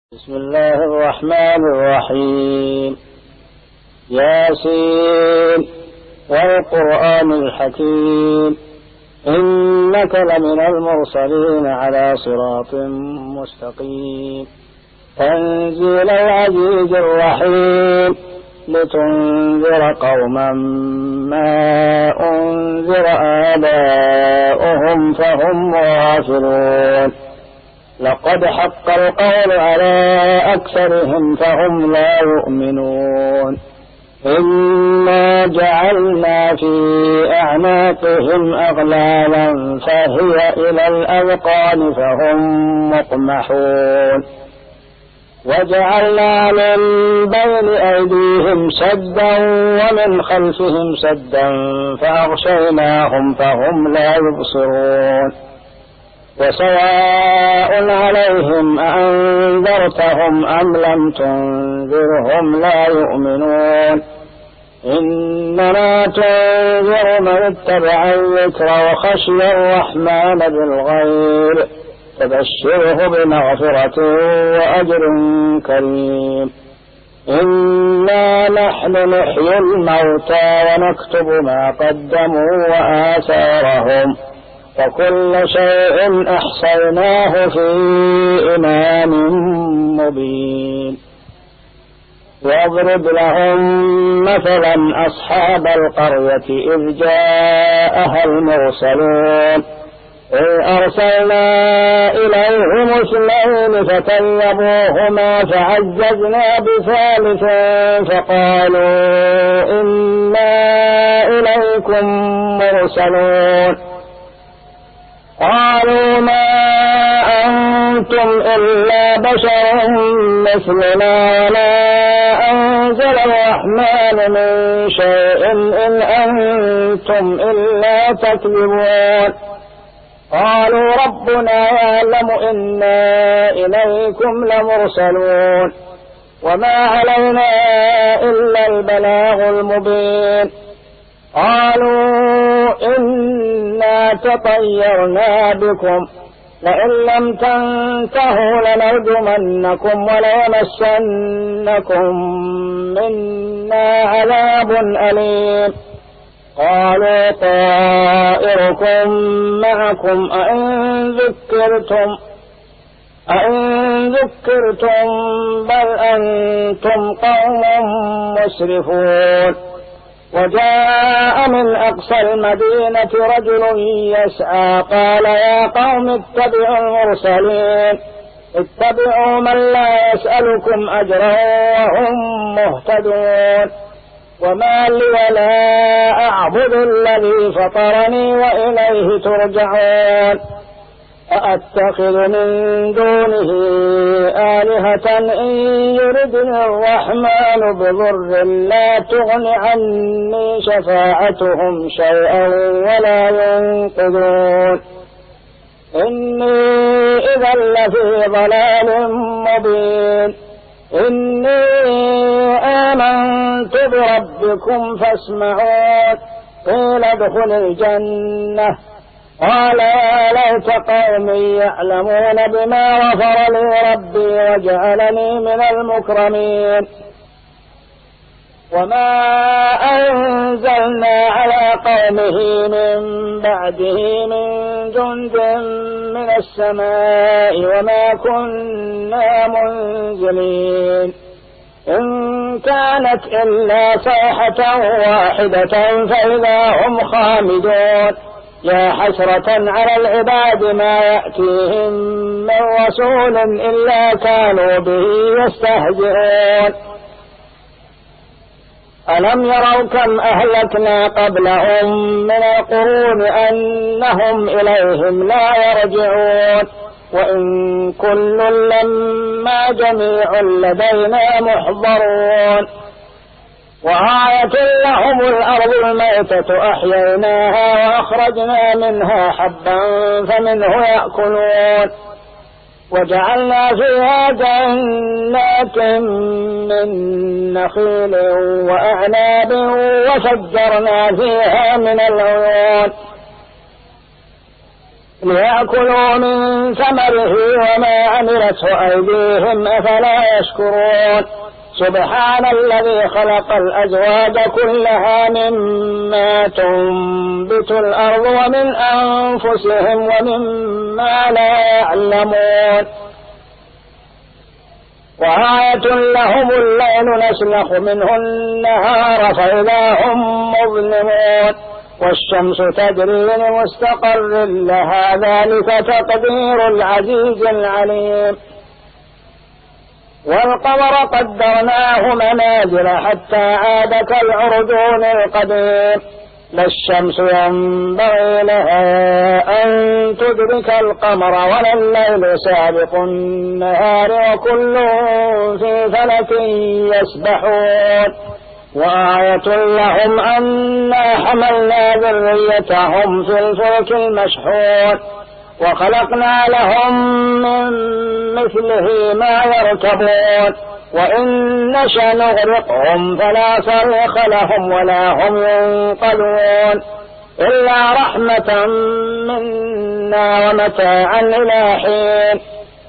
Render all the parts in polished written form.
بسم الله الرحمن الرحيم. ياسين والقرآن الحكيم إنك لمن المرسلين على صراط مستقيم تنزيل العزيز الرحيم لتنذر قوما ما أنذر آباؤهم فهم غافلون. لقد حق القول على أكثرهم فهم لا يؤمنون. إنا جعلنا في أعناقهم أغلالا فهي إلى الأذقان فهم مقمحون. وجعلنا من بين أيديهم سدا ومن خلفهم سدا فأغشيناهم فهم لا يبصرون. وسواء عليهم أأنذرتهم أم لم تنذرهم لا يؤمنون. إنما تنذر من اتبع الذكر وخشي الرحمن بالغيب فبشره بمغفرة وأجر كريم. إنا نحن نحيي الموتى ونكتب ما قدموا وآثارهم وكل شيء أحصيناه في إمام مبين. واضرب لهم مثلا أصحاب القرية إذ جاءها المرسلون إذ أرسلنا إليهم اثنين فكذبوهما فعززنا بثالث فقالوا إنا إليكم مرسلون. قالوا ما أنتم إلا بشر مثلنا ولا أنزل الرحمن من شيء إن أنتم إلا تكذبون. قالوا ربنا يعلم إنا إليكم لمرسلون وما علينا إلا البلاغ المبين. قالوا إنا تطيرنا بكم لئن لم تنتهوا لنرجمنكم وليمسنكم منا عذاب أليم. قالوا طائركم معكم أئن ذكرتم بل أنتم قوم مسرفون. وجاء من أقصى المدينة رجل يسعى قال يا قوم اتبعوا المرسلين اتبعوا من لا يسألكم أجرا وهم مهتدون. وما لي لا أعبد الذي فطرني وإليه ترجعون. أأتخذ من دونه آلهة إن يردني الرحمن بضر لا تغن عني شفاعتهم شيئا ولا ينقذون. إني إذا لفي ضلال مبين. إني آمنت بربكم فاسمعون. قيل ادخل الجنة. قال يا ليت قومي يعلمون بما غفر لي ربي وجعلني من المكرمين. وما أنزلنا على قومه من بعده من جند من السماء وما كنا منزلين. إن كانت إلا صيحة واحدة فإذا هم خامدون. يا حسرة على العباد ما يأتيهم من رسول إلا كانوا به يستهزئون. ألم يروا كم أهلكنا قبلهم من القرون أنهم إليهم لا يرجعون. وإن كل لما جميع لدينا محضرون. وآية لهم الأرض الميتة أحييناها وأخرجنا منها حبا فمنه يأكلون. وجعلنا فيها جنات من نخيل وأعناب وفجرنا فيها من العيون. ليأكلوا من ثمره وما عملته أيديهم أفلا يشكرون سبحان الذي خلق الأزواج كلها مما تنبت الأرض ومن أنفسهم ومما لا يعلمون وآية لهم الليل نسلخ منه النهار فإذا هم مظلمون والشمس تجري لمستقر لها ذلك تقدير العزيز العليم والقمر قدرناه منازل حتى عاد كالعرجون القديم لا الشمس ينبغي لها أن تدرك القمر ولا الليل سابق النهار وكل في فلك يسبحون وآية لهم أنا حملنا ذريتهم في الفلك المشحون وخلقنا لهم من مثله ما يركبون وإن نشأ نغرقهم فلا صريخ لهم ولا هم ينقذون إلا رحمة منا ومتاعا إلى حين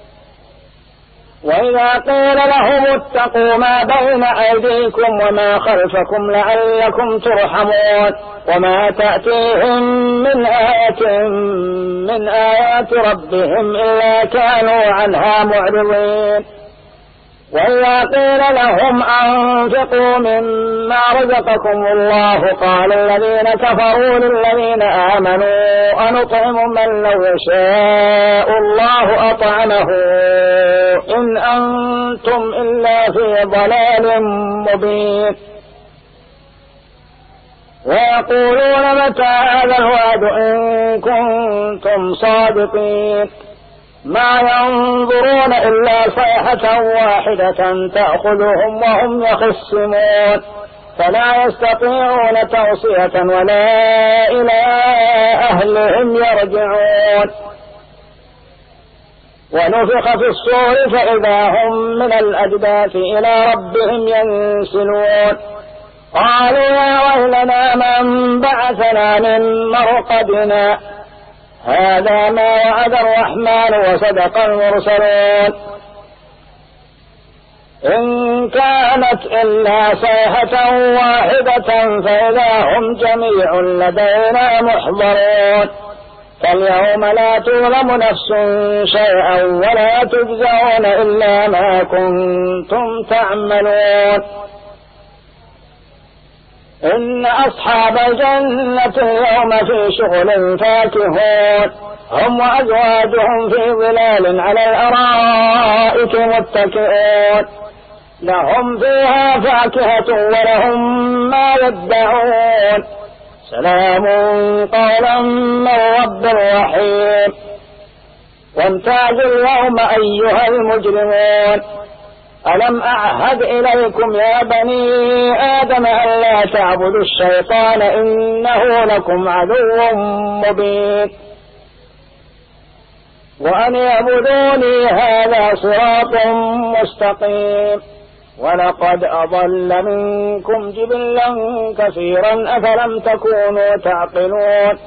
وإذا قيل لهم اتقوا ما بين أيديكم وما خلفكم لعلكم ترحمون وما تأتيهم من آية من آيات ربهم إلا كانوا عنها معرضين وإذا قيل لهم أنفقوا مما رزقكم الله قال الذين كفروا للذين آمنوا أنطعم من لو يشاء الله أطعمه إن أنتم إلا في ضلال مبين ويقولون متى هذا الوعد إن كنتم صادقين ما ينظرون إلا صيحة واحدة تأخذهم وهم يخصمون فلا يستطيعون توصية ولا إلى أهلهم يرجعون ونفخ في الصور فإذا هم من الأجداث إلى ربهم ينسلون قالوا يا ويلنا من بعثنا من مرقدنا هذا ما وعد الرحمن وصدق المرسلون إن كانت إلا صيحة واحدة فإذا هم جميع لدينا محضرون فاليوم لا تظلم نفس شيئا ولا تجزون إلا ما كنتم تعملون إن أصحاب الجنة اليوم في شغل فاكهون هم وأزواجهم في ظلال على الأرائك متكئون لهم فيها فاكهة ولهم ما يدعون سلام قولا من رب رحيم وامتازوا اليوم أيها المجرمون ألم أعهد إليكم يا بني آدم أن لا تعبدوا الشيطان إنه لكم عدو مبين وأن يعبدوني هذا صراط مستقيم ولقد أضل منكم جبلا كثيرا أفلم تكونوا تعقلون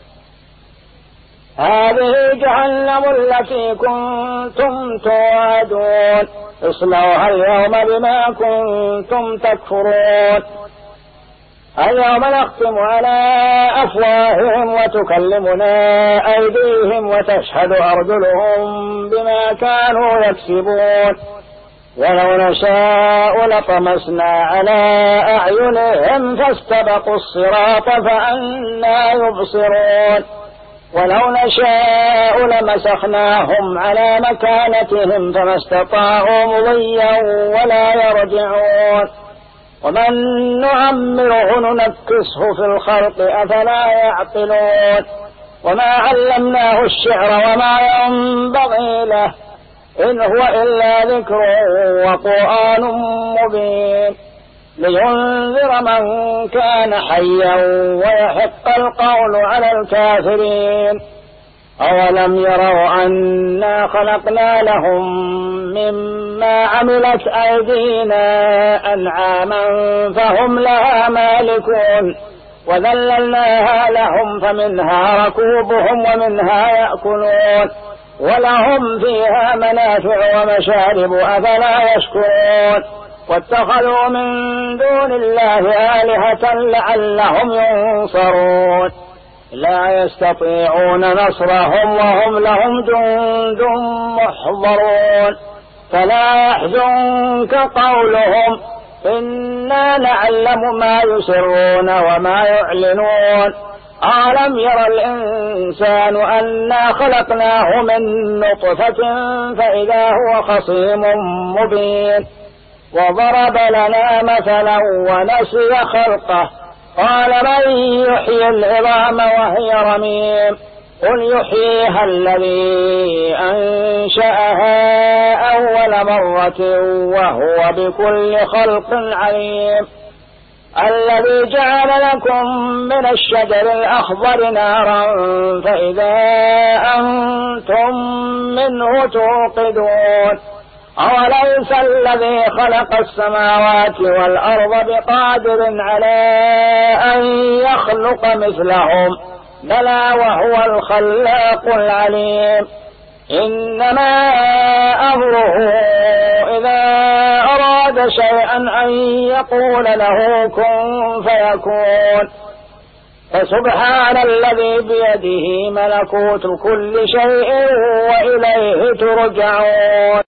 هذه جهنم التي كنتم توعدون اصلوها اليوم بما كنتم تكفرون اليوم نختم على أفواههم وتكلمنا أيديهم وتشهد أرجلهم بما كانوا يكسبون ولو نشاء لطمسنا على أعينهم فاستبقوا الصراط فأنى يبصرون ولو نشاء لمسخناهم على مكانتهم فما استطاعوا مضيا ولا يرجعون ومن نعمره ننكسه في الخلق أفلا يعقلون وما علمناه الشعر وما ينبغي له إن هو إلا ذكر وقرآن مبين لينذر من كان حيا ويحق القول على الكافرين أولم يروا أنا خلقنا لهم مما عملت أيدينا أنعاما فهم لها مالكون وذللناها لهم فمنها ركوبهم ومنها يأكلون ولهم فيها منافع ومشارب أفلا يشكرون واتخذوا من دون الله آلهة لعلهم ينصرون لا يستطيعون نصرهم وهم لهم جند محضرون فلا يحزنك قولهم إنا نعلم ما يسرون وما يعلنون ألم ير الإنسان أنا خلقناه من نطفة فإذا هو خصيم مبين وضرب لنا مثلا ونسي خلقه قال من يحيي العظام وهي رميم قل يحييها الذي أنشأها أول مرة وهو بكل خلق عليم الذي جعل لكم من الشجر الأخضر نارا فإذا أنتم منه توقدون أوليس الذي خلق السماوات والأرض بقادر على أن يخلق مثلهم بلى وهو الخلاق العليم إنما أمره إذا أراد شيئا أن يقول له كن فيكون فسبحان الذي بيده ملكوت كل شيء وإليه ترجعون